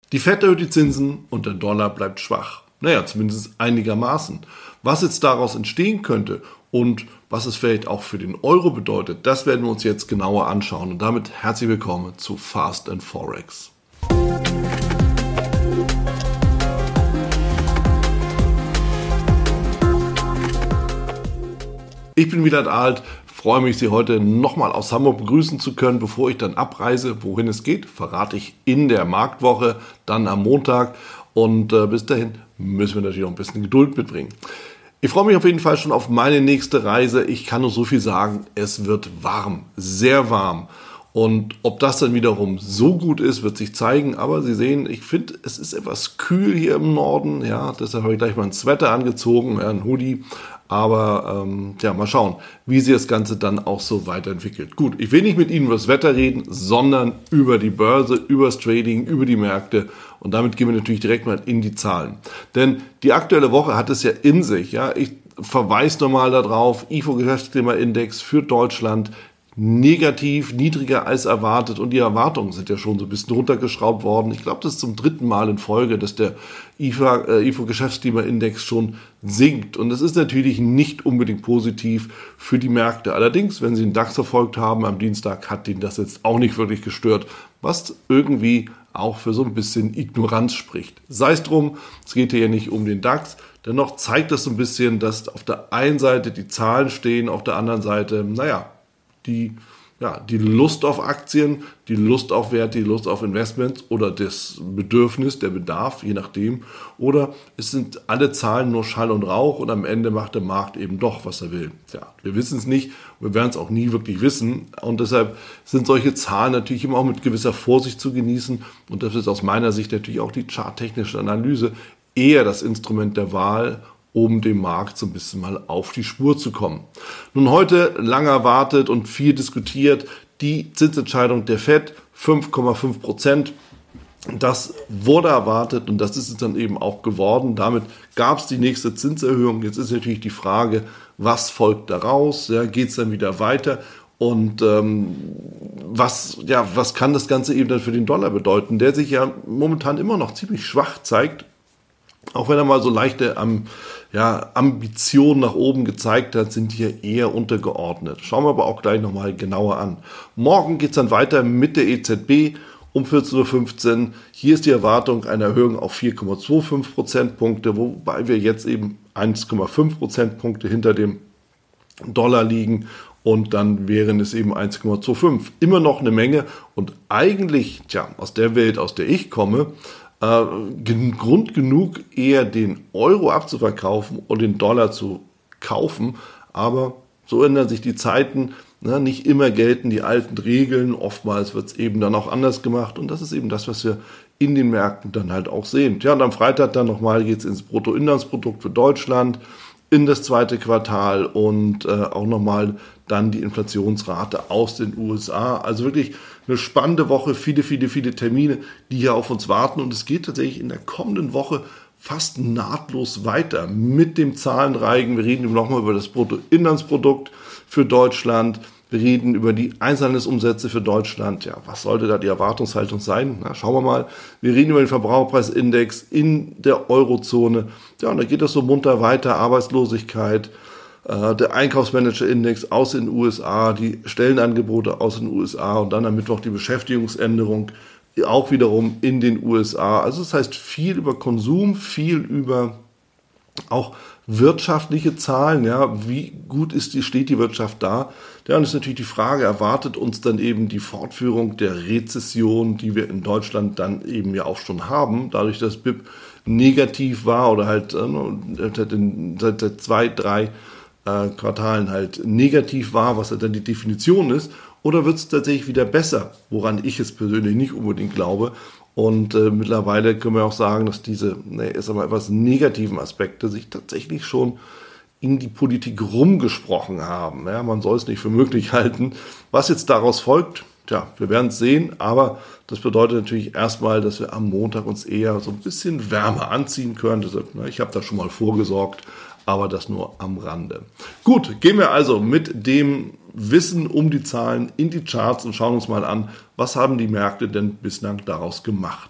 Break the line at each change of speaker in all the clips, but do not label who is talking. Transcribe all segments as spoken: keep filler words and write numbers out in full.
Die Fed erhöht die Zinsen und der Dollar bleibt schwach. Naja, zumindest einigermaßen. Was jetzt daraus entstehen könnte und was es vielleicht auch für den Euro bedeutet, das werden wir uns jetzt genauer anschauen. Und damit herzlich willkommen zu Fast and Forex. Ich bin Wieland Alt, freue mich, Sie heute nochmal aus Hamburg begrüßen zu können. Bevor ich dann abreise, wohin es geht, verrate ich in der Marktwoche, dann am Montag. Und äh, bis dahin müssen wir natürlich auch ein bisschen Geduld mitbringen. Ich freue mich auf jeden Fall schon auf meine nächste Reise. Ich kann nur so viel sagen, es wird warm, sehr warm. Und ob das dann wiederum so gut ist, wird sich zeigen. Aber Sie sehen, ich finde, es ist etwas kühl hier im Norden. Ja, deshalb habe ich gleich mal ein Sweater angezogen, ja, ein Hoodie. Aber ähm, ja, mal schauen, wie sich das Ganze dann auch so weiterentwickelt. Gut, ich will nicht mit Ihnen über das Wetter reden, sondern über die Börse, über das Trading, über die Märkte. Und damit gehen wir natürlich direkt mal in die Zahlen. Denn die aktuelle Woche hat es ja in sich. Ja, ich verweise nochmal darauf, I F O-Geschäftsklimaindex für Deutschland negativ, niedriger als erwartet, und die Erwartungen sind ja schon so ein bisschen runtergeschraubt worden. Ich glaube, das ist zum dritten Mal in Folge, dass der I F O-Geschäftsklimaindex schon sinkt, und das ist natürlich nicht unbedingt positiv für die Märkte. Allerdings, wenn Sie den DAX verfolgt haben am Dienstag, hat Ihnen das jetzt auch nicht wirklich gestört, was irgendwie auch für so ein bisschen Ignoranz spricht. Sei es drum, es geht hier nicht um den DAX. Dennoch zeigt das so ein bisschen, dass auf der einen Seite die Zahlen stehen, auf der anderen Seite, naja, die, ja, die Lust auf Aktien, die Lust auf Werte, die Lust auf Investments oder das Bedürfnis, der Bedarf, je nachdem. Oder es sind alle Zahlen nur Schall und Rauch und am Ende macht der Markt eben doch, was er will. Ja, wir wissen es nicht, wir werden es auch nie wirklich wissen, und deshalb sind solche Zahlen natürlich immer auch mit gewisser Vorsicht zu genießen, und das ist aus meiner Sicht natürlich auch die charttechnische Analyse eher das Instrument der Wahl, um dem Markt so ein bisschen mal auf die Spur zu kommen. Nun, heute lange erwartet und viel diskutiert, die Zinsentscheidung der Fed, fünf Komma fünf Prozent. Das wurde erwartet und das ist es dann eben auch geworden. Damit gab es die nächste Zinserhöhung. Jetzt ist natürlich die Frage, was folgt daraus? Ja, geht es dann wieder weiter? Und ähm, was, ja, was kann das Ganze eben dann für den Dollar bedeuten, der sich ja momentan immer noch ziemlich schwach zeigt? Auch wenn er mal so leichte ähm, ja, Ambitionen nach oben gezeigt hat, sind hier eher untergeordnet. Schauen wir aber auch gleich nochmal genauer an. Morgen geht es dann weiter mit der E Z B um vierzehn Uhr fünfzehn. Hier ist die Erwartung einer Erhöhung auf vier Komma fünfundzwanzig Prozentpunkte, wobei wir jetzt eben eins Komma fünf Prozentpunkte hinter dem Dollar liegen. Und dann wären es eben eins Komma fünfundzwanzig. Immer noch eine Menge. Und eigentlich, tja, aus der Welt, aus der ich komme, Äh, Grund genug, eher den Euro abzuverkaufen und den Dollar zu kaufen. Aber so ändern sich die Zeiten. Ne? Nicht immer gelten die alten Regeln. Oftmals wird es eben dann auch anders gemacht. Und das ist eben das, was wir in den Märkten dann halt auch sehen. Tja, und am Freitag dann nochmal geht es ins Bruttoinlandsprodukt für Deutschland, in das zweite Quartal und äh, auch nochmal dann die Inflationsrate aus den U S A. Also wirklich eine spannende Woche, viele, viele, viele Termine, die hier auf uns warten. Und es geht tatsächlich in der kommenden Woche fast nahtlos weiter mit dem Zahlenreigen. Wir reden nochmal über das Bruttoinlandsprodukt für Deutschland. Wir reden über die Einzelhandelsumsätze für Deutschland. Ja, was sollte da die Erwartungshaltung sein? Na, schauen wir mal. Wir reden über den Verbraucherpreisindex in der Eurozone. Ja, und da geht das so munter weiter. Arbeitslosigkeit, äh, der Einkaufsmanager-Index aus den U S A, die Stellenangebote aus den U S A und dann am Mittwoch die Beschäftigungsänderung auch wiederum in den U S A. Also das heißt viel über Konsum, viel über auch wirtschaftliche Zahlen, ja, wie gut ist die, steht die Wirtschaft da? Ja, und das ist natürlich die Frage, erwartet uns dann eben die Fortführung der Rezession, die wir in Deutschland dann eben ja auch schon haben, dadurch, dass B I P negativ war oder halt äh, seit, seit zwei, drei äh, Quartalen halt negativ war, was halt dann die Definition ist, oder wird es tatsächlich wieder besser, woran ich es persönlich nicht unbedingt glaube. Und äh, mittlerweile können wir auch sagen, dass diese, ne, ist aber etwas negativen Aspekte sich tatsächlich schon in die Politik rumgesprochen haben. Ja, man soll es nicht für möglich halten. Was jetzt daraus folgt, tja, wir werden es sehen, aber das bedeutet natürlich erstmal, dass wir am Montag uns eher so ein bisschen wärmer anziehen können. Deshalb, ne, ich habe da schon mal vorgesorgt, aber das nur am Rande. Gut, gehen wir also mit dem Wissen um die Zahlen in die Charts und schauen uns mal an, was haben die Märkte denn bislang daraus gemacht.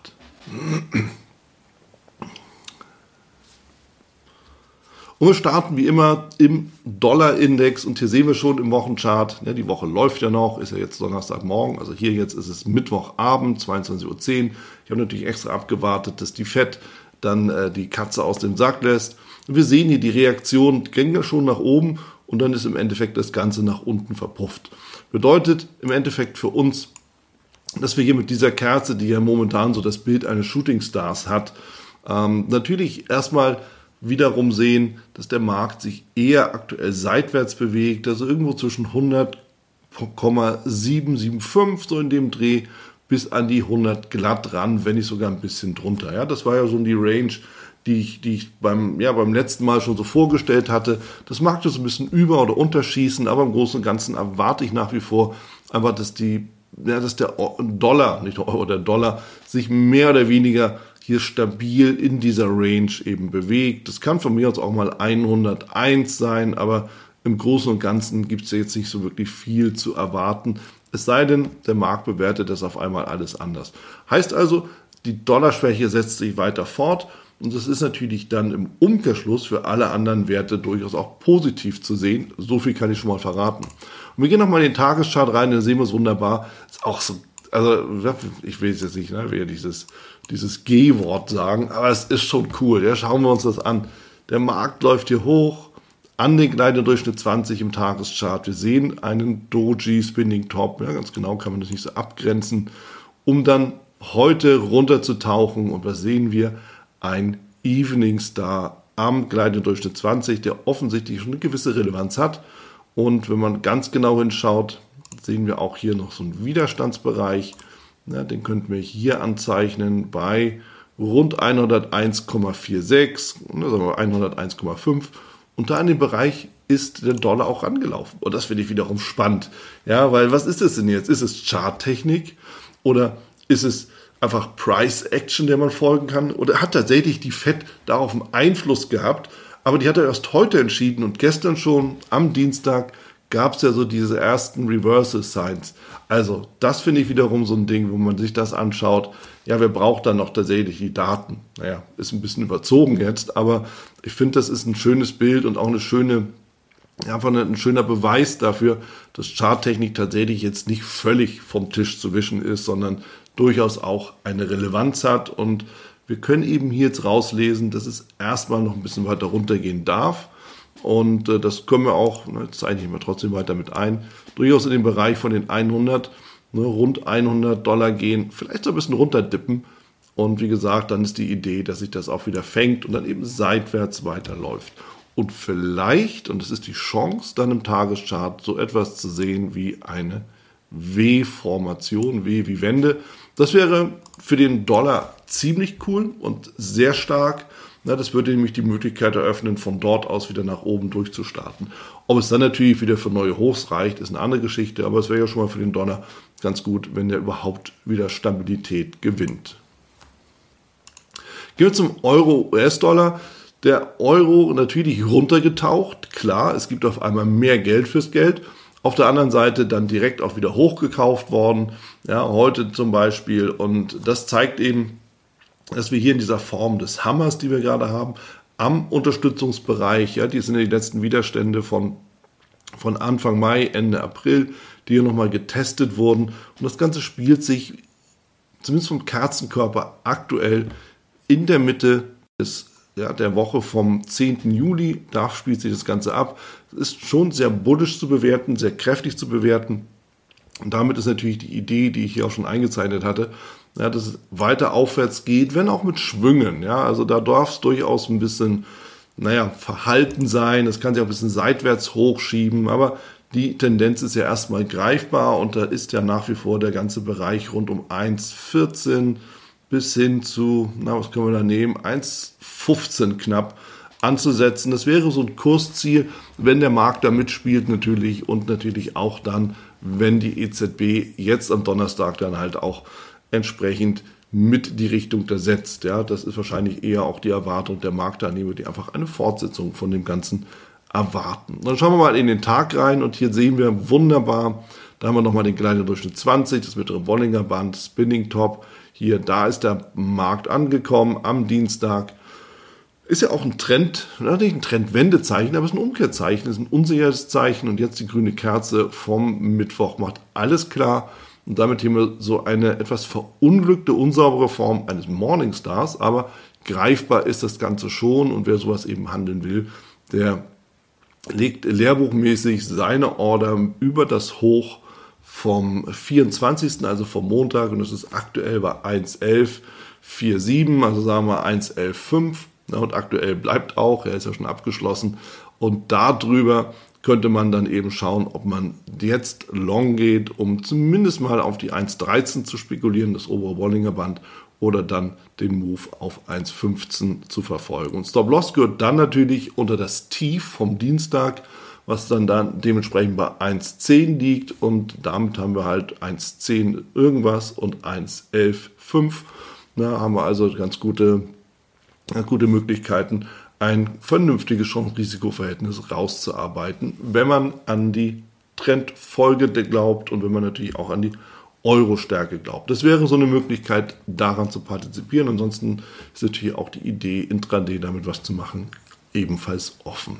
Und wir starten wie immer im Dollarindex und hier sehen wir schon im Wochenchart, ne, die Woche läuft ja noch, ist ja jetzt Donnerstagmorgen, also hier jetzt ist es Mittwochabend, zweiundzwanzig Uhr zehn. Ich habe natürlich extra abgewartet, dass die Fed dann äh, die Katze aus dem Sack lässt. Und wir sehen hier, die Reaktion ging ja schon nach oben und dann ist im Endeffekt das Ganze nach unten verpufft. Bedeutet im Endeffekt für uns, dass wir hier mit dieser Kerze, die ja momentan so das Bild eines Shooting Stars hat, ähm, natürlich erstmal wiederum sehen, dass der Markt sich eher aktuell seitwärts bewegt, also irgendwo zwischen hundert Komma sieben sieben fünf, so in dem Dreh, bis an die hundert glatt ran, wenn nicht sogar ein bisschen drunter. Ja, das war ja so die Range, die ich, die ich beim, ja, beim letzten Mal schon so vorgestellt hatte. Das mag das ein bisschen über- oder unterschießen, aber im Großen und Ganzen erwarte ich nach wie vor einfach, dass die, ja, dass der Dollar, nicht der Euro, der Dollar sich mehr oder weniger hier stabil in dieser Range eben bewegt. Das kann von mir aus auch mal hunderteins sein, aber im Großen und Ganzen gibt es jetzt nicht so wirklich viel zu erwarten. Es sei denn, der Markt bewertet das auf einmal alles anders. Heißt also, die Dollarschwäche setzt sich weiter fort und das ist natürlich dann im Umkehrschluss für alle anderen Werte durchaus auch positiv zu sehen. So viel kann ich schon mal verraten. Und wir gehen nochmal in den Tageschart rein, dann sehen wir es wunderbar. Ist auch so, also ich will jetzt nicht, ne, wieder dieses, dieses G-Wort sagen, aber es ist schon cool. Ja, schauen wir uns das an. Der Markt läuft hier hoch an den kleinen Durchschnitt zwanzig im Tageschart. Wir sehen einen Doji Spinning Top. Ja, ganz genau kann man das nicht so abgrenzen, um dann heute runterzutauchen. Und was sehen wir? Ein Evening Star am kleinen Durchschnitt zwanzig, der offensichtlich schon eine gewisse Relevanz hat. Und wenn man ganz genau hinschaut, sehen wir auch hier noch so einen Widerstandsbereich. Ja, den könnten wir hier anzeichnen bei rund hunderteins Komma sechsundvierzig, also hunderteins Komma fünf. Und da in dem Bereich ist der Dollar auch rangelaufen. Und das finde ich wiederum spannend. Ja, weil was ist das denn jetzt? Ist es Charttechnik oder ist es einfach Price Action, der man folgen kann? Oder hat tatsächlich die Fed darauf einen Einfluss gehabt? Aber die hat er erst heute entschieden und gestern schon am Dienstag gab es ja so diese ersten Reversal Signs. Also das finde ich wiederum so ein Ding, wo man sich das anschaut. Ja, wer braucht dann noch tatsächlich die Daten? Naja, ist ein bisschen überzogen jetzt, aber ich finde, das ist ein schönes Bild und auch eine schöne, ja, einfach ein schöner Beweis dafür, dass Charttechnik tatsächlich jetzt nicht völlig vom Tisch zu wischen ist, sondern durchaus auch eine Relevanz hat. Und wir können eben hier jetzt rauslesen, dass es erstmal noch ein bisschen weiter runtergehen darf. Und äh, das können wir auch, ne, jetzt zeichne ich mal trotzdem weiter mit ein, durchaus in den Bereich von den hundert, ne, rund hundert Dollar gehen, vielleicht so ein bisschen runterdippen. Und wie gesagt, dann ist die Idee, dass sich das auch wieder fängt und dann eben seitwärts weiterläuft. Und vielleicht, und das ist die Chance, dann im Tageschart so etwas zu sehen wie eine W-Formation, W wie Wende. Das wäre für den Dollar ziemlich cool und sehr stark. Na, das würde nämlich die Möglichkeit eröffnen, von dort aus wieder nach oben durchzustarten. Ob es dann natürlich wieder für neue Hochs reicht, ist eine andere Geschichte, aber es wäre ja schon mal für den Dollar ganz gut, wenn der überhaupt wieder Stabilität gewinnt. Gehen wir zum Euro-U S-Dollar. Der Euro natürlich runtergetaucht. Klar, es gibt auf einmal mehr Geld fürs Geld. Auf der anderen Seite dann direkt auch wieder hochgekauft worden. Ja, heute zum Beispiel. Und das zeigt eben, dass wir hier in dieser Form des Hammers, die wir gerade haben, am Unterstützungsbereich, ja, die sind ja die letzten Widerstände von, von Anfang Mai, Ende April, die hier nochmal getestet wurden. Und das Ganze spielt sich, zumindest vom Kerzenkörper, aktuell in der Mitte des, ja, der Woche vom zehnten Juli. Da spielt sich das Ganze ab. Es ist schon sehr bullisch zu bewerten, sehr kräftig zu bewerten. Und damit ist natürlich die Idee, die ich hier auch schon eingezeichnet hatte, ja, dass es weiter aufwärts geht, wenn auch mit Schwüngen. Ja, also da darf es durchaus ein bisschen, naja, verhalten sein. Es kann sich auch ein bisschen seitwärts hochschieben, aber die Tendenz ist ja erstmal greifbar und da ist ja nach wie vor der ganze Bereich rund um eins Komma vierzehn bis hin zu, na, was können wir da nehmen, eins Komma fünfzehn knapp anzusetzen. Das wäre so ein Kursziel, wenn der Markt da mitspielt natürlich und natürlich auch dann, wenn die E Z B jetzt am Donnerstag dann halt auch entsprechend mit die Richtung da setzt. Ja, das ist wahrscheinlich eher auch die Erwartung der Marktteilnehmer, die einfach eine Fortsetzung von dem Ganzen erwarten. Dann schauen wir mal in den Tag rein und hier sehen wir wunderbar, da haben wir nochmal den kleinen Durchschnitt zwanzig, das mittlere Bollinger Band, Spinning Top. hier, da ist der Markt angekommen am Dienstag. Ist ja auch ein Trend, nicht ein Trendwendezeichen, aber es ist ein Umkehrzeichen, es ist ein unsicheres Zeichen. Und jetzt die grüne Kerze vom Mittwoch macht alles klar. Und damit haben wir so eine etwas verunglückte, unsaubere Form eines Morningstars. Aber greifbar ist das Ganze schon. Und wer sowas eben handeln will, der legt lehrbuchmäßig seine Order über das Hoch vom vierundzwanzigsten, also vom Montag. Und das ist aktuell bei eins elf siebenundvierzig, also sagen wir eins elf fünf. Und aktuell bleibt auch, er ist ja schon abgeschlossen. Und darüber könnte man dann eben schauen, ob man jetzt long geht, um zumindest mal auf die eins dreizehn zu spekulieren, das obere Bollinger Band, oder dann den Move auf eins fünfzehn zu verfolgen. Und Stop-Loss gehört dann natürlich unter das Tief vom Dienstag, was dann, dann dementsprechend bei eins zehn liegt. Und damit haben wir halt eins zehn irgendwas und eins elf fünf. Da haben wir also ganz gute gute Möglichkeiten, ein vernünftiges Chance-Risiko-Verhältnis rauszuarbeiten, wenn man an die Trendfolge glaubt und wenn man natürlich auch an die Euro-Stärke glaubt. Das wäre so eine Möglichkeit, daran zu partizipieren. Ansonsten ist natürlich auch die Idee, intraday damit was zu machen, ebenfalls offen.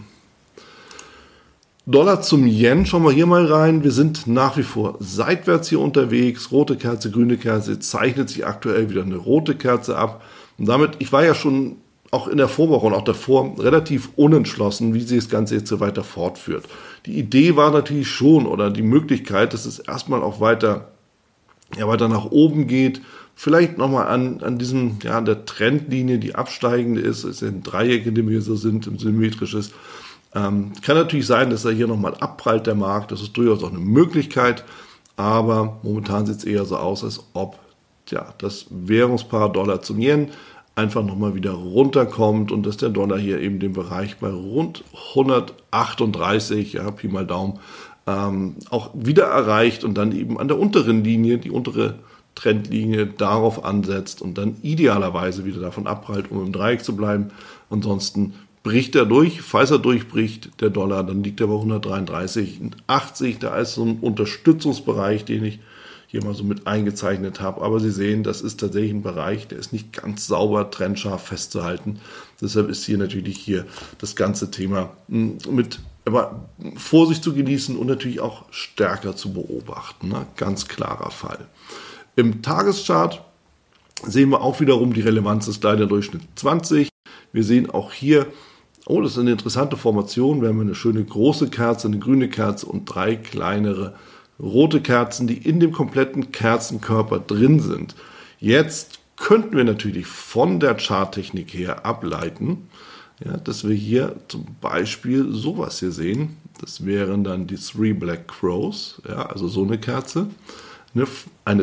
Dollar zum Yen, schauen wir hier mal rein. Wir sind nach wie vor seitwärts hier unterwegs. Rote Kerze, grüne Kerze, zeichnet sich aktuell wieder eine rote Kerze ab. Und damit, ich war ja schon auch in der Vorwoche und auch davor relativ unentschlossen, wie sich das Ganze jetzt so weiter fortführt. Die Idee war natürlich schon, oder die Möglichkeit, dass es erstmal auch weiter, ja, weiter nach oben geht. Vielleicht nochmal an, an diesem, ja, an der Trendlinie, die absteigende ist. Es sind Dreiecke, die wir so sind, im symmetrisches. Ähm, kann natürlich sein, dass er hier nochmal abprallt, der Markt. Das ist durchaus auch eine Möglichkeit. Aber momentan sieht es eher so aus, als ob ja, das Währungspaar Dollar zum Yen einfach nochmal wieder runterkommt und dass der Dollar hier eben den Bereich bei rund hundertachtunddreißig, ja, Pi mal Daumen, ähm, auch wieder erreicht und dann eben an der unteren Linie, die untere Trendlinie, darauf ansetzt und dann idealerweise wieder davon abprallt, um im Dreieck zu bleiben. Ansonsten bricht er durch. Falls er durchbricht, der Dollar, dann liegt er bei hundertdreiunddreißig Komma achtzig. Da ist so ein Unterstützungsbereich, den ich hier mal so mit eingezeichnet habe. Aber Sie sehen, das ist tatsächlich ein Bereich, der ist nicht ganz sauber, trennscharf festzuhalten. Deshalb ist hier natürlich hier das ganze Thema mit aber Vorsicht zu genießen und natürlich auch stärker zu beobachten. Ne? Ganz klarer Fall. Im Tageschart sehen wir auch wiederum die Relevanz des Leiterdurchschnitt zwanzig. Wir sehen auch hier, oh, das ist eine interessante Formation. Wir haben eine schöne große Kerze, eine grüne Kerze und drei kleinere rote Kerzen, die in dem kompletten Kerzenkörper drin sind. Jetzt könnten wir natürlich von der Charttechnik her ableiten, ja, dass wir hier zum Beispiel sowas hier sehen. Das wären dann die Three Black Crows, ja, also so eine Kerze, eine, eine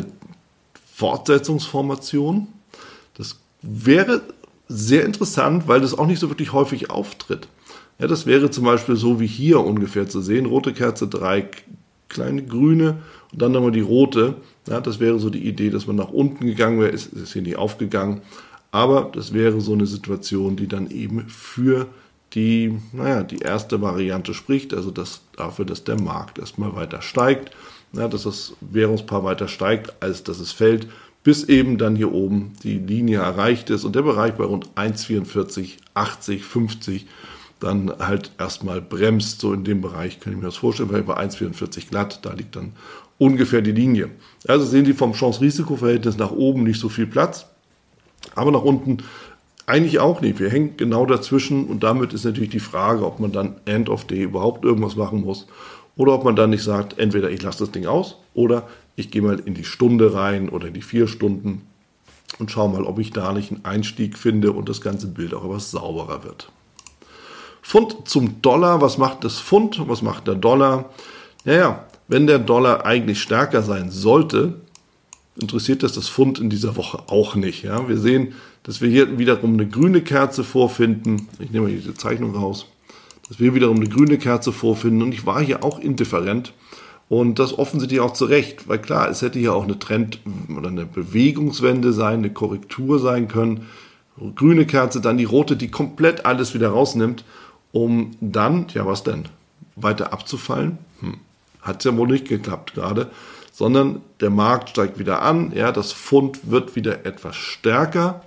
Fortsetzungsformation. Das wäre sehr interessant, weil das auch nicht so wirklich häufig auftritt. Ja, das wäre zum Beispiel so wie hier ungefähr zu sehen. Rote Kerze, drei kleine grüne und dann nochmal die rote. Ja, das wäre so die Idee, dass man nach unten gegangen wäre. Ist, ist hier nicht aufgegangen. Aber das wäre so eine Situation, die dann eben für die, naja, die erste Variante spricht. Also das, dafür, dass der Markt erstmal weiter steigt. Ja, dass das Währungspaar weiter steigt, als dass es fällt. Bis eben dann hier oben die Linie erreicht ist und der Bereich bei rund eins vierundvierzig, achtzig, fünfzig dann halt erstmal bremst, so in dem Bereich, kann ich mir das vorstellen, weil bei eins vierundvierzig glatt, da liegt dann ungefähr die Linie. Also sehen Sie vom Chance-Risiko-Verhältnis nach oben nicht so viel Platz, aber nach unten eigentlich auch nicht. Wir hängen genau dazwischen und damit ist natürlich die Frage, ob man dann End of Day überhaupt irgendwas machen muss oder ob man dann nicht sagt, entweder ich lasse das Ding aus oder ich gehe mal in die Stunde rein oder in die vier Stunden und schaue mal, ob ich da nicht einen Einstieg finde und das ganze Bild auch etwas sauberer wird. Pfund zum Dollar. Was macht das Pfund? Was macht der Dollar? Naja, wenn der Dollar eigentlich stärker sein sollte, interessiert das das Pfund in dieser Woche auch nicht. Ja? Wir sehen, dass wir hier wiederum eine grüne Kerze vorfinden. Ich nehme mal diese Zeichnung raus. Dass wir wiederum eine grüne Kerze vorfinden. Und ich war hier auch indifferent. Und das offensichtlich auch zu Recht. Weil klar, es hätte hier auch eine Trend- oder eine Bewegungswende sein, eine Korrektur sein können. Grüne Kerze, dann die rote, die komplett alles wieder rausnimmt, um dann, ja was denn, weiter abzufallen? Hm. Hat es ja wohl nicht geklappt gerade. sondern der Markt steigt wieder an, ja, das Pfund wird wieder etwas stärker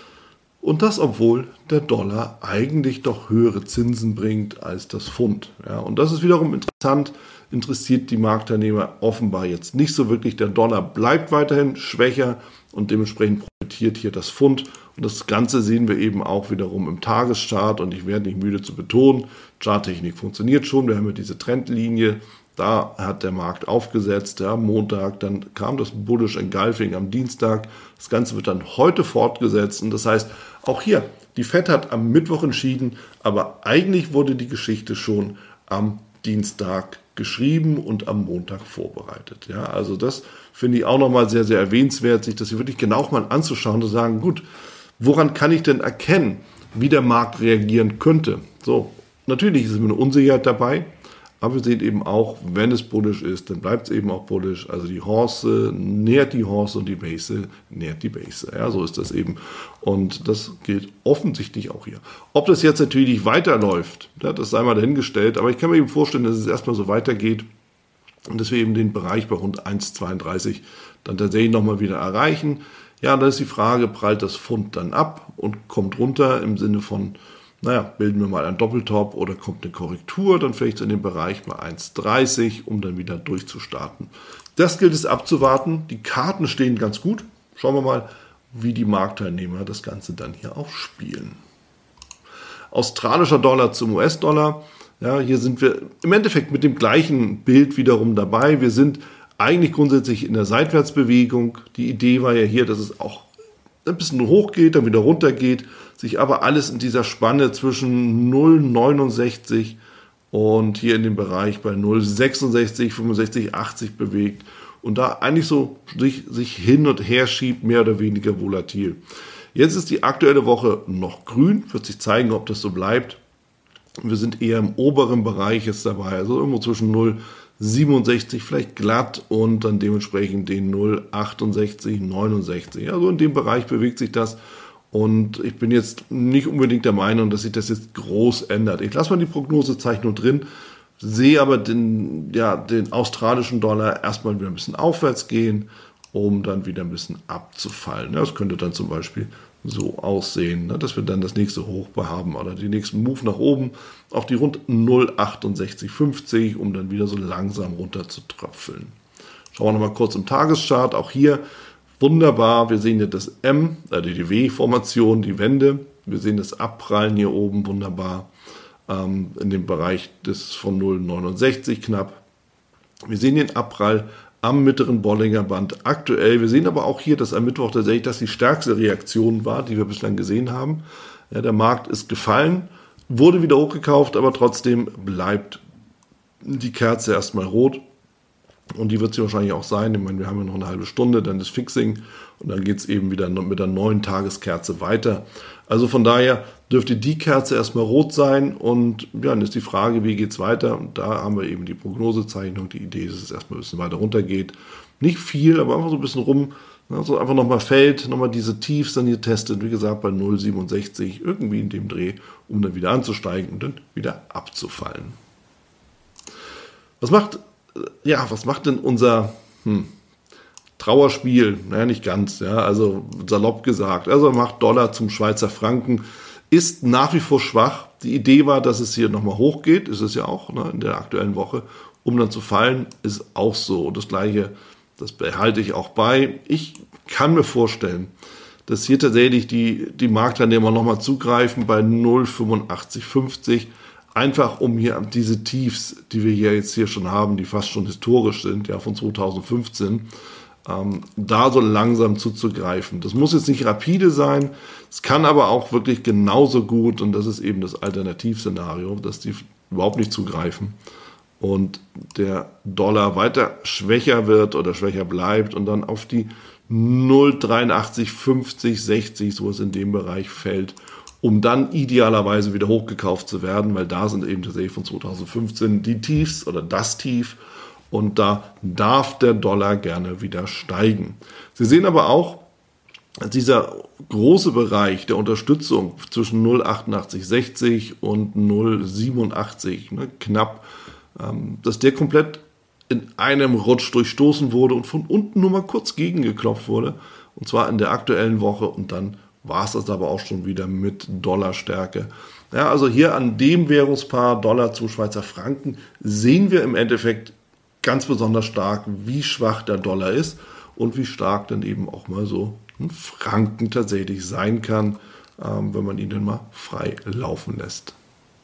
und das, obwohl der Dollar eigentlich doch höhere Zinsen bringt als das Pfund. Ja, und das ist wiederum interessant, interessiert die Marktteilnehmer offenbar jetzt nicht so wirklich. Der Dollar bleibt weiterhin schwächer und dementsprechend profitiert hier das Pfund. Und das Ganze sehen wir eben auch wiederum im Tageschart und ich werde nicht müde zu betonen, Charttechnik funktioniert schon, wir haben ja diese Trendlinie. Da hat der Markt aufgesetzt, ja, am Montag, dann kam das Bullish Engulfing am Dienstag. Das Ganze wird dann heute fortgesetzt und das heißt, auch hier, die Fed hat am Mittwoch entschieden, aber eigentlich wurde die Geschichte schon am Dienstag geschrieben und am Montag vorbereitet. Ja, also das finde ich auch nochmal sehr, sehr erwähnenswert, sich das hier wirklich genau mal anzuschauen und zu sagen, gut, woran kann ich denn erkennen, wie der Markt reagieren könnte? So, natürlich ist immer eine Unsicherheit dabei. Aber wir sehen eben auch, wenn es bullish ist, dann bleibt es eben auch bullish. Also die Horse nähert die Horse und die Base nähert die Base. Ja, so ist das eben. Und das gilt offensichtlich auch hier. Ob das jetzt natürlich weiterläuft, ja, das sei mal dahingestellt. Aber ich kann mir eben vorstellen, dass es erstmal so weitergeht und dass wir eben den Bereich bei rund eins Komma zweiunddreißig dann tatsächlich nochmal wieder erreichen. Ja, dann ist die Frage, prallt das Pfund dann ab und kommt runter im Sinne von, naja, bilden wir mal einen Doppeltop oder kommt eine Korrektur, dann vielleicht in den Bereich bei eins Komma dreißig, um dann wieder durchzustarten. Das gilt es abzuwarten. Die Karten stehen ganz gut. Schauen wir mal, wie die Marktteilnehmer das Ganze dann hier auch spielen. Australischer Dollar zum U S-Dollar. Ja, hier sind wir im Endeffekt mit dem gleichen Bild wiederum dabei. Wir sind eigentlich grundsätzlich in der Seitwärtsbewegung. Die Idee war ja hier, dass es auch ein bisschen hoch geht, dann wieder runter geht, sich aber alles in dieser Spanne zwischen null Komma neunundsechzig und hier in dem Bereich bei null Komma sechsundsechzig, fünfundsechzig, achtzig bewegt und da eigentlich so sich, sich hin und her schiebt, mehr oder weniger volatil. Jetzt ist die aktuelle Woche noch grün, wird sich zeigen, ob das so bleibt. Wir sind eher im oberen Bereich jetzt dabei, also irgendwo zwischen null Komma siebenundsechzig, vielleicht glatt und dann dementsprechend den null Komma achtundsechzig, neunundsechzig. Also in dem Bereich bewegt sich das und ich bin jetzt nicht unbedingt der Meinung, dass sich das jetzt groß ändert. Ich lasse mal die Prognosezeichnung drin, sehe aber den, ja, den australischen Dollar erstmal wieder ein bisschen aufwärts gehen, um dann wieder ein bisschen abzufallen. Das könnte dann zum Beispiel so aussehen, dass wir dann das nächste Hoch haben oder die nächsten Move nach oben auf die rund null Komma achtundsechzig fünfzig, um dann wieder so langsam runter zu tröpfeln. Schauen wir nochmal kurz im Tageschart, auch hier wunderbar, wir sehen hier das M, äh, die W-Formation, die Wende, wir sehen das Abprallen hier oben wunderbar ähm, in dem Bereich des von null Komma neunundsechzig knapp. Wir sehen den Abprall am mittleren Bollinger Band aktuell. Wir sehen aber auch hier, dass am Mittwoch tatsächlich das die stärkste Reaktion war, die wir bislang gesehen haben. Ja, der Markt ist gefallen, wurde wieder hochgekauft, aber trotzdem bleibt die Kerze erstmal rot. Und die wird sie wahrscheinlich auch sein. Ich meine, wir haben ja noch eine halbe Stunde, dann das Fixing und dann geht es eben wieder mit der neuen Tageskerze weiter. Also von daher dürfte die Kerze erstmal rot sein und ja, dann ist die Frage, wie geht es weiter? Und da haben wir eben die Prognosezeichnung, die Idee, dass es erstmal ein bisschen weiter runter geht. Nicht viel, aber einfach so ein bisschen rum, also einfach nochmal fällt, nochmal diese Tiefs dann hier testet, wie gesagt bei null Komma siebenundsechzig, irgendwie in dem Dreh, um dann wieder anzusteigen und dann wieder abzufallen. Was macht Ja, was macht denn unser hm, Trauerspiel? Naja, nicht ganz, ja, also salopp gesagt. Also macht Dollar zum Schweizer Franken, ist nach wie vor schwach. Die Idee war, dass es hier nochmal hochgeht, ist es ja auch, ne, in der aktuellen Woche, um dann zu fallen, ist auch so. Und das Gleiche, das behalte ich auch bei. Ich kann mir vorstellen, dass hier tatsächlich die, die Marktteilnehmer nochmal zugreifen bei null Komma fünfundachtzig fünfzig. Einfach um hier diese Tiefs, die wir hier jetzt hier schon haben, die fast schon historisch sind, ja von zweitausendfünfzehn, ähm, da so langsam zuzugreifen. Das muss jetzt nicht rapide sein, es kann aber auch wirklich genauso gut, und das ist eben das Alternativszenario, dass die überhaupt nicht zugreifen und der Dollar weiter schwächer wird oder schwächer bleibt und dann auf die null Komma dreiundachtzig fünfzig, sechzig, so was in dem Bereich fällt, um dann idealerweise wieder hochgekauft zu werden, weil da sind eben tatsächlich von zweitausendfünfzehn die Tiefs oder das Tief und da darf der Dollar gerne wieder steigen. Sie sehen aber auch, dieser große Bereich der Unterstützung zwischen null Komma achtundachtzig sechzig und null Komma siebenundachtzig, ne, knapp, ähm, dass der komplett in einem Rutsch durchstoßen wurde und von unten nur mal kurz gegengeklopft wurde. Und zwar in der aktuellen Woche und dann war es das aber auch schon wieder mit Dollarstärke. Ja, also hier an dem Währungspaar Dollar zu Schweizer Franken sehen wir im Endeffekt ganz besonders stark, wie schwach der Dollar ist und wie stark dann eben auch mal so ein Franken tatsächlich sein kann, ähm, wenn man ihn dann mal frei laufen lässt.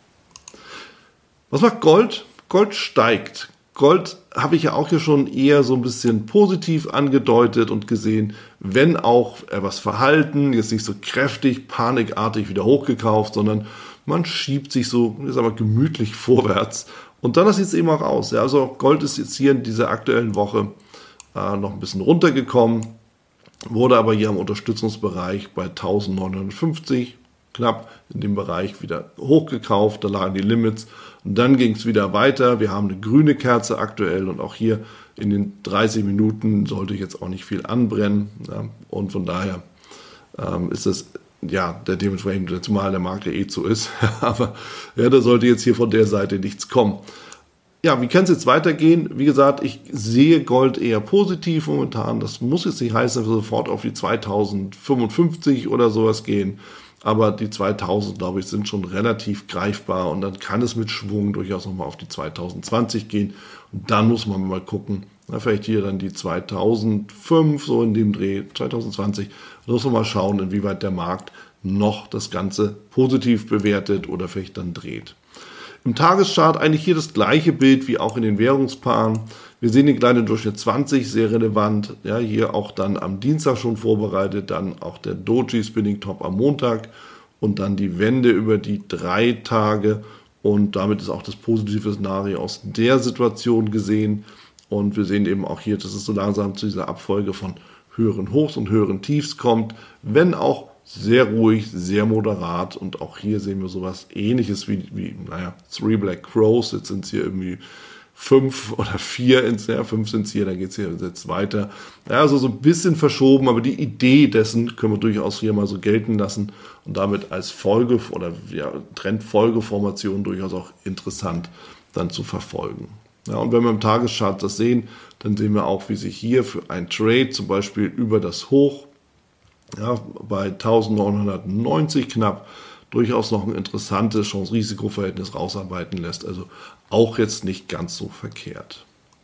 Was macht Gold? Gold steigt. Gold habe ich ja auch hier schon eher so ein bisschen positiv angedeutet und gesehen, wenn auch etwas verhalten, jetzt nicht so kräftig, panikartig wieder hochgekauft, sondern man schiebt sich so, ich sag mal, gemütlich vorwärts. Und dann sieht es eben auch aus. Ja, also Gold ist jetzt hier in dieser aktuellen Woche äh, noch ein bisschen runtergekommen, wurde aber hier am Unterstützungsbereich bei eintausendneunhundertfünfzig knapp in dem Bereich wieder hochgekauft, da lagen die Limits und dann ging es wieder weiter. Wir haben eine grüne Kerze aktuell und auch hier in den dreißig Minuten sollte jetzt auch nicht viel anbrennen, ja, und von daher ähm, ist das ja der dementsprechend, zumal der Markt ja eh zu ist, aber ja, da sollte jetzt hier von der Seite nichts kommen. Ja, wie kann es jetzt weitergehen? Wie gesagt, ich sehe Gold eher positiv momentan. Das muss jetzt nicht heißen, dass wir sofort auf die zweitausendfünfundfünfzig oder sowas gehen. Aber die zweitausend, glaube ich, sind schon relativ greifbar und dann kann es mit Schwung durchaus nochmal auf die zweitausendzwanzig gehen. Und dann muss man mal gucken, na, vielleicht hier dann die zweitausendfünf, so in dem Dreh, zweitausendzwanzig. Da muss man mal schauen, inwieweit der Markt noch das Ganze positiv bewertet oder vielleicht dann dreht. Im Tageschart eigentlich hier das gleiche Bild wie auch in den Währungspaaren. Wir sehen den kleinen Durchschnitt zwanzig, sehr relevant. Ja, hier auch dann am Dienstag schon vorbereitet, dann auch der Doji Spinning Top am Montag und dann die Wende über die drei Tage. Und damit ist auch das positive Szenario aus der Situation gesehen. Und wir sehen eben auch hier, dass es so langsam zu dieser Abfolge von höheren Hochs und höheren Tiefs kommt, wenn auch sehr ruhig, sehr moderat und auch hier sehen wir sowas Ähnliches wie, wie naja, Three Black Crows, jetzt sind es hier irgendwie fünf oder vier, ins, ja, fünf sind es hier, dann geht es hier jetzt weiter. Ja, also so ein bisschen verschoben, aber die Idee dessen können wir durchaus hier mal so gelten lassen und damit als Folge oder ja, Trendfolgeformation durchaus auch interessant dann zu verfolgen. Ja, und wenn wir im Tageschart das sehen, dann sehen wir auch, wie sich hier für ein Trade zum Beispiel über das Hoch, ja, bei eintausendneunhundertneunzig knapp durchaus noch ein interessantes Chance-Risiko-Verhältnis rausarbeiten lässt. Also auch jetzt nicht ganz so verkehrt.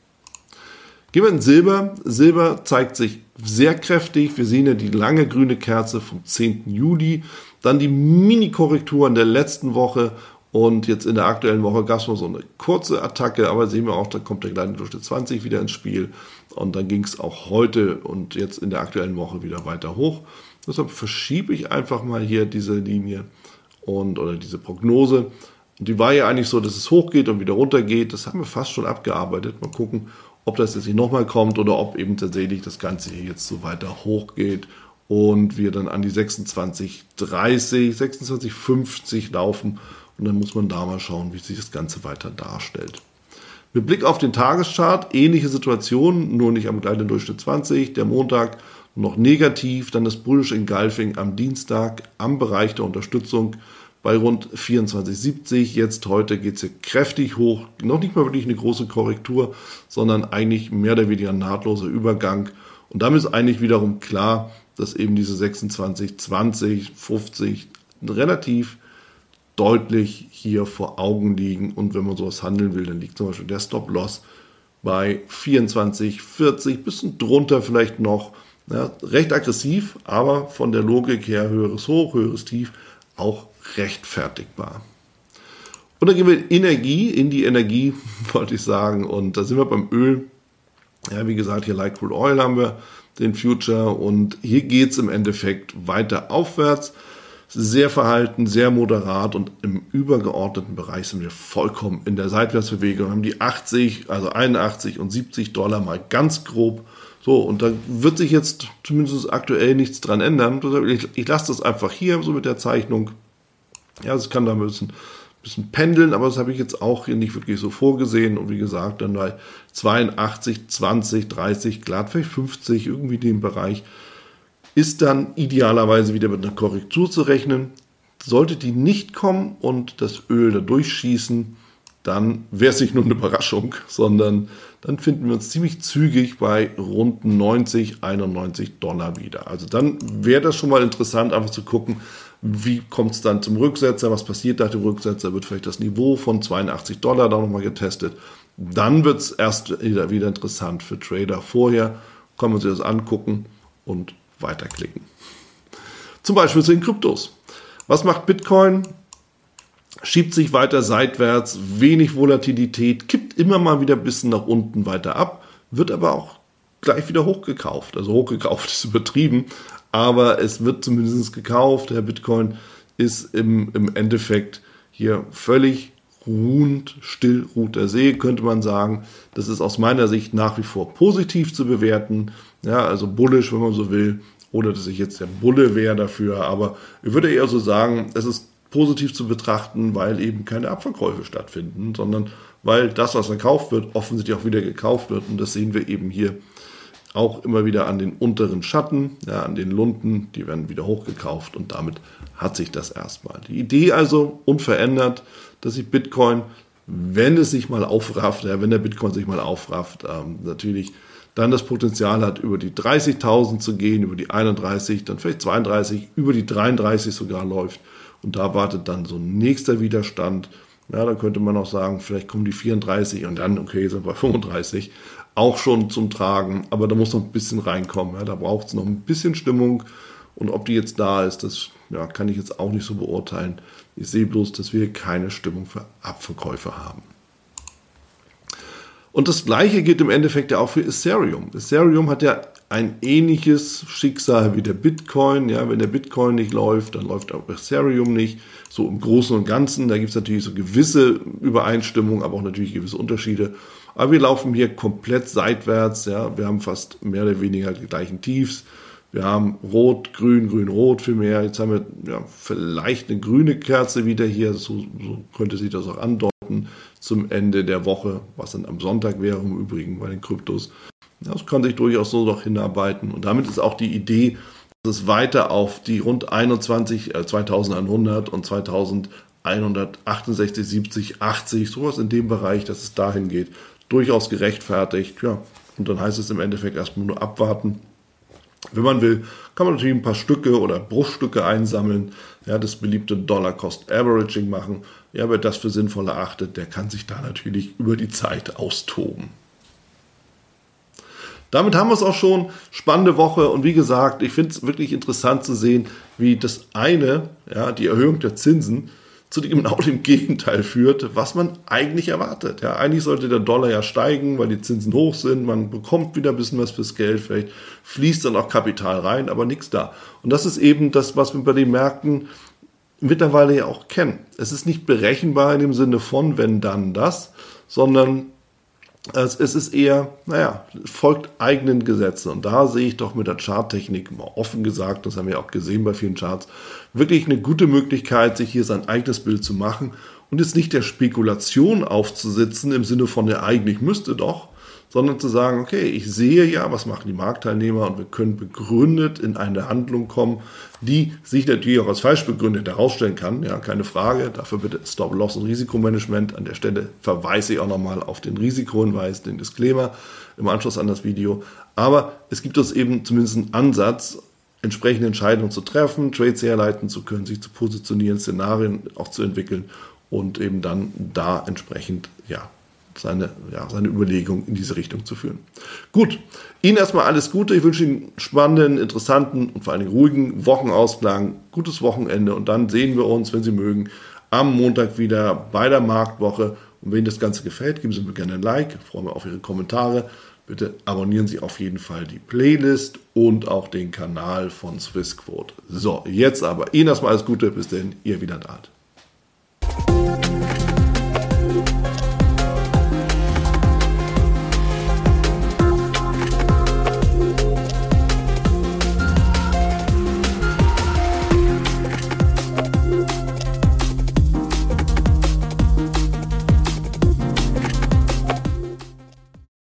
Gehen wir in Silber. Silber zeigt sich sehr kräftig. Wir sehen ja die lange grüne Kerze vom zehnten Juli. Dann die Mini-Korrektur in der letzten Woche. Und jetzt in der aktuellen Woche gab es mal so eine kurze Attacke, aber sehen wir auch, da kommt der kleine Durchschnitt zwanzig wieder ins Spiel. Und dann ging es auch heute und jetzt in der aktuellen Woche wieder weiter hoch. Deshalb verschiebe ich einfach mal hier diese Linie und oder diese Prognose. Und die war ja eigentlich so, dass es hochgeht und wieder runter geht. Das haben wir fast schon abgearbeitet. Mal gucken, ob das jetzt nicht nochmal kommt oder ob eben tatsächlich das Ganze hier jetzt so weiter hochgeht und wir dann an die sechsundzwanzig dreißig, sechsundzwanzig fünfzig laufen. Und dann muss man da mal schauen, wie sich das Ganze weiter darstellt. Mit Blick auf den Tageschart, ähnliche Situation, nur nicht am gleichen Durchschnitt zwanzig. Der Montag noch negativ, dann das Bullish Engulfing am Dienstag am Bereich der Unterstützung bei rund vierundzwanzig siebzig. Jetzt heute geht es hier kräftig hoch, noch nicht mal wirklich eine große Korrektur, sondern eigentlich mehr oder weniger ein nahtloser Übergang. Und damit ist eigentlich wiederum klar, dass eben diese sechsundzwanzig zwanzig, fünfzig relativ deutlich hier vor Augen liegen. Und wenn man sowas handeln will, dann liegt zum Beispiel der Stop-Loss bei vierundzwanzig vierzig, bisschen drunter vielleicht noch. Ja, recht aggressiv, aber von der Logik her höheres Hoch, höheres Tief, auch rechtfertigbar. Und dann gehen wir in Energie, in die Energie, wollte ich sagen. Und da sind wir beim Öl. Ja, wie gesagt, hier Light Crude Oil haben wir den Future. Und hier geht es im Endeffekt weiter aufwärts. Sehr verhalten, sehr moderat und im übergeordneten Bereich sind wir vollkommen in der Seitwärtsbewegung. Wir haben die achtzig, also einundachtzig und siebzig Dollar mal ganz grob. So, und da wird sich jetzt zumindest aktuell nichts dran ändern. Ich, ich lasse das einfach hier so mit der Zeichnung. Ja, es kann da ein bisschen, bisschen pendeln, aber das habe ich jetzt auch hier nicht wirklich so vorgesehen. Und wie gesagt, dann bei zweiundachtzig, zwanzig, dreißig, glatt vielleicht fünfzig, irgendwie den Bereich, ist dann idealerweise wieder mit einer Korrektur zu rechnen. Sollte die nicht kommen und das Öl da durchschießen, dann wäre es nicht nur eine Überraschung, sondern dann finden wir uns ziemlich zügig bei rund neunzig, einundneunzig Dollar wieder. Also dann wäre das schon mal interessant, einfach zu gucken, wie kommt es dann zum Rücksetzer, was passiert nach dem Rücksetzer, wird vielleicht das Niveau von zweiundachtzig Dollar da nochmal getestet. Dann wird es erst wieder, wieder interessant für Trader. Vorher kann man sich das angucken und weiterklicken. Zum Beispiel zu den Kryptos. Was macht Bitcoin? Schiebt sich weiter seitwärts, wenig Volatilität, kippt immer mal wieder ein bisschen nach unten weiter ab, wird aber auch gleich wieder hochgekauft. Also hochgekauft ist übertrieben, aber es wird zumindest gekauft. Der Bitcoin ist im, im Endeffekt hier völlig ruhend, still ruht der See, könnte man sagen. Das ist aus meiner Sicht nach wie vor positiv zu bewerten, ja, also bullish, wenn man so will, oder dass ich jetzt der Bulle wäre dafür, aber ich würde eher so sagen, es ist positiv zu betrachten, weil eben keine Abverkäufe stattfinden, sondern weil das, was verkauft wird, offensichtlich auch wieder gekauft wird. Und das sehen wir eben hier auch immer wieder an den unteren Schatten, ja, an den Lunden, die werden wieder hochgekauft und damit hat sich das erstmal. Die Idee also unverändert, dass sich Bitcoin, wenn es sich mal aufrafft, ja, wenn der Bitcoin sich mal aufrafft, ähm, natürlich dann das Potenzial hat, über die dreißigtausend zu gehen, über die einunddreißig, dann vielleicht zweiunddreißig, über die dreiunddreißig sogar läuft. Und da wartet dann so ein nächster Widerstand. Ja, da könnte man auch sagen, vielleicht kommen die vierunddreißig und dann, okay, sind wir bei fünfunddreißig, auch schon zum Tragen. Aber da muss noch ein bisschen reinkommen. Ja, da braucht es noch ein bisschen Stimmung. Und ob die jetzt da ist, das ja, kann ich jetzt auch nicht so beurteilen. Ich sehe bloß, dass wir keine Stimmung für Abverkäufe haben. Und das Gleiche gilt im Endeffekt ja auch für Ethereum. Ethereum hat ja ein ähnliches Schicksal wie der Bitcoin. Ja, wenn der Bitcoin nicht läuft, dann läuft auch Ethereum nicht. So im Großen und Ganzen, da gibt es natürlich so gewisse Übereinstimmungen, aber auch natürlich gewisse Unterschiede. Aber wir laufen hier komplett seitwärts. Ja, wir haben fast mehr oder weniger die gleichen Tiefs. Wir haben Rot, Grün, Grün, Rot viel mehr. Jetzt haben wir ja, vielleicht eine grüne Kerze wieder hier. So, so könnte sich das auch andeuten zum Ende der Woche, was dann am Sonntag wäre im Übrigen bei den Kryptos. Das kann sich durchaus so noch hinarbeiten. Und damit ist auch die Idee, dass es weiter auf die rund einundzwanzig, äh, zweitausendeinhundert und zweitausendeinhundertachtundsechzig, siebzig, achtzig, sowas in dem Bereich, dass es dahin geht, durchaus gerechtfertigt. Ja, und dann heißt es im Endeffekt erstmal nur abwarten. Wenn man will, kann man natürlich ein paar Stücke oder Bruchstücke einsammeln, ja, das beliebte Dollar-Cost-Averaging machen. Ja, wer das für sinnvoll erachtet, der kann sich da natürlich über die Zeit austoben. Damit haben wir es auch schon. Spannende Woche und wie gesagt, ich finde es wirklich interessant zu sehen, wie das eine, ja, die Erhöhung der Zinsen, zu genau dem Gegenteil führt, was man eigentlich erwartet. Ja, eigentlich sollte der Dollar ja steigen, weil die Zinsen hoch sind, man bekommt wieder ein bisschen was fürs Geld, vielleicht fließt dann auch Kapital rein, aber nichts da. Und das ist eben das, was wir bei den Märkten mittlerweile ja auch kennen. Es ist nicht berechenbar in dem Sinne von wenn, dann, das, sondern es ist eher, naja, folgt eigenen Gesetzen. Und da sehe ich doch mit der Charttechnik, mal offen gesagt, das haben wir auch gesehen bei vielen Charts, wirklich eine gute Möglichkeit, sich hier sein eigenes Bild zu machen und jetzt nicht der Spekulation aufzusitzen im Sinne von, ja, eigentlich müsste doch, sondern zu sagen, okay, ich sehe ja, was machen die Marktteilnehmer und wir können begründet in eine Handlung kommen, die sich natürlich auch als falsch begründet herausstellen kann, ja, keine Frage, dafür bitte Stop-Loss und Risikomanagement. An der Stelle verweise ich auch nochmal auf den Risikohinweis, den Disclaimer im Anschluss an das Video, aber es gibt uns eben zumindest einen Ansatz, entsprechende Entscheidungen zu treffen, Trades herleiten zu können, sich zu positionieren, Szenarien auch zu entwickeln und eben dann da entsprechend, ja, seine, ja, seine Überlegung in diese Richtung zu führen. Gut, Ihnen erstmal alles Gute. Ich wünsche Ihnen spannenden, interessanten und vor allem ruhigen Wochenausklang, gutes Wochenende und dann sehen wir uns, wenn Sie mögen, am Montag wieder bei der Marktwoche. Und wenn Ihnen das Ganze gefällt, geben Sie mir gerne ein Like. Ich freue mich auf Ihre Kommentare. Bitte abonnieren Sie auf jeden Fall die Playlist und auch den Kanal von Swissquote. So, jetzt aber Ihnen erstmal alles Gute. Bis denn, Ihr Wieland Art.